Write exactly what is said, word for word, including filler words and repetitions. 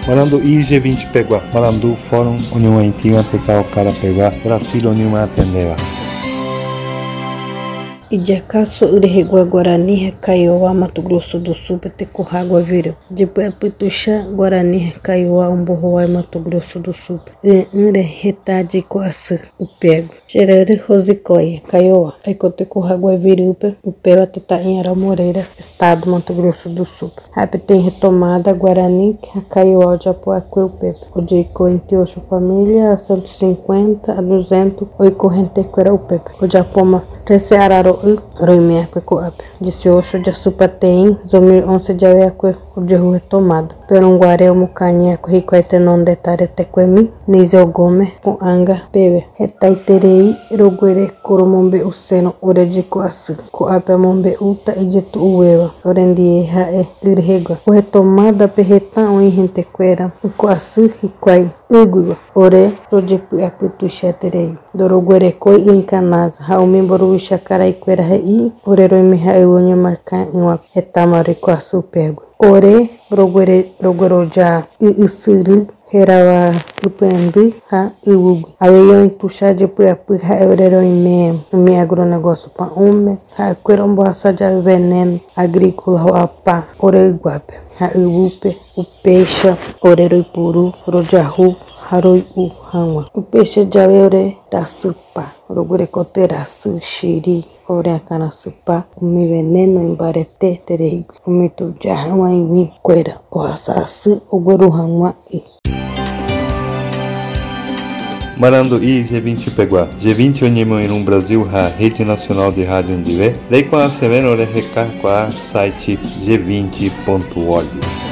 Marando I G vinte Peguá, Marandu Fórum União Antiga Tetao Cara Peguá, Brasil União Atendeva. Idiacaço Urihigua Guarani Recaiuá Mato Grosso do Sul Petecurrágua Vira Depois Pituxá Guarani Recaiuá Umburruai Mato Grosso do Sul Ure Retade Coaçã O Pego Xerere Rosicleia Caiuá Aicotecurrágua Virupa O Pego Teta em Ara Moreira Estado Mato Grosso do Sul Raptem Retomada Guarani Recaiuá de Apuaque O Pepe O Jeico em Tioxo Família a cento e cinquenta a duzentos O Icorrentequera O Pepe O Japoma Trece Araro Roimeaque Coape Disse Oxo de Supateim Zomir Once de Aveaque O de Rua Retomada Perunguare O Mucanhaco Ricoetenon de Taretequemi Niseu Gome Com Anga Pebe Retaiterei Roguere Coromombe O Seno Ore de Coaçu Coape Amombe Uta e Dito Ueva Orendie Rae Irregua O Retomada Perretan O Irrentequera O Coaçu Riquai Ugua Ore Rodepu Aputuxaterei Doroguerecoi e Encanasa Raumimboru Chacaraiquera Rei Oreroi Raiunha Marca em uma Retamari Coaçu Pego Ore Roguere Rogoroja e Isiri Herawa Upembi Ha Iugu Aweio Tuxá de Puapu Ha Oreroi Me Me agronegócio pa ume Ha Queromboaça de veneno agrícola Roapá Oreguape Ha Iupe O Peixe Oreroi Puru Rojahu Haroi U Hanwa O Peixe de Aweore da Supa Rogure Coteraçu Xiri Oreacana Supa O Me Veneno em Barete Tereigo O Mito de Hanwa em Queira O Assaçu O Guru Hanwa e Marando I G vinte Peguá, G vinte Onimo Irum Brasil, a Rede Nacional de Rádio Ondivé, Lei com a Semana Recar com a site g vinte ponto org.